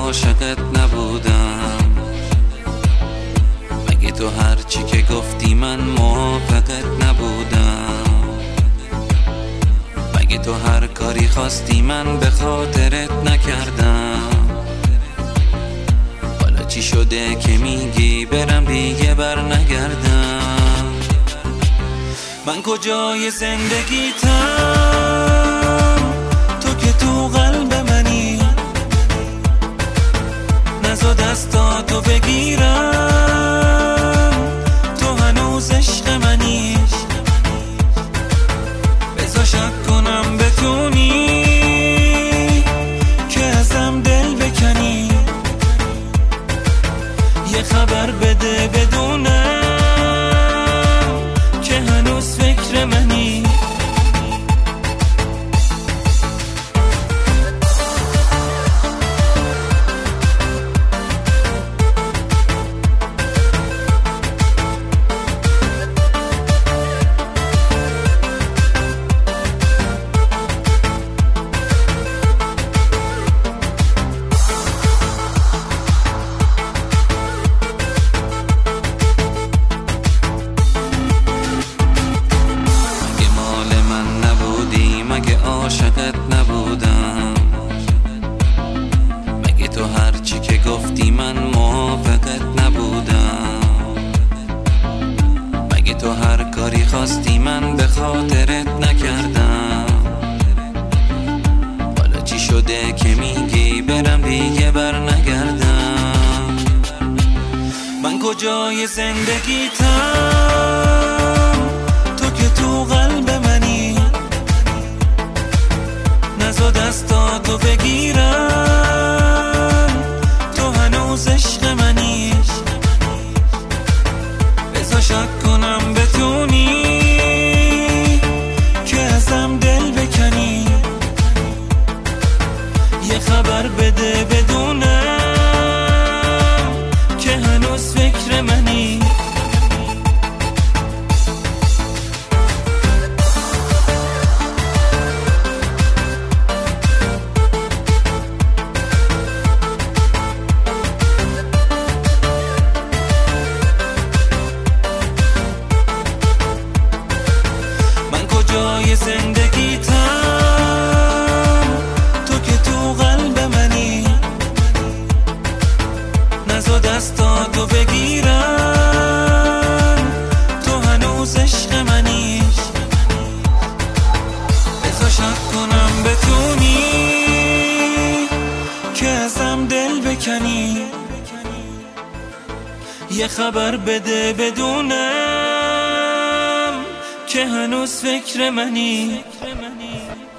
عاشقت نبودم؟ مگه تو هرچی که گفتی من موافقت نبودم؟ مگه تو هر کاری خواستی من به خاطرت نکردم؟ حالا چی شده که میگی برم دیگه بر نگردم؟ من کجای زندگیتم تو که تو قلب منی؟ نزا دستاتو بگیرم تو هنوز عشق منی. بذار شک کنم بتونی که ازم دل بکنی، یه خبر بده بدونم که هنوز فکر منی. عاشقت نبودم؟ مگه تو هرچی که گفتی من موافقت نبودم؟ مگه تو هر کاری خواستی من به خاطرت نکردم؟ حالا چی شده که میگی برم دیگه بر نگردم؟ من کجای زندگیتم تو که تو قلب منی؟ نزا دستاتو بگیرم تو هنوز عشق منی. بذار شک کنم بتونی که ازم دل بکنی، یه خبر بده بدونم که هنوز فکر منی. جای زندگیتم تو که تو قلب منی؟ نزا دستاتو بگیرم تو هنوز عشق منی. بذار شک کنم بتونی که ازم دل بکنی، یه خبر بده بدونم که هنوز فکر منی.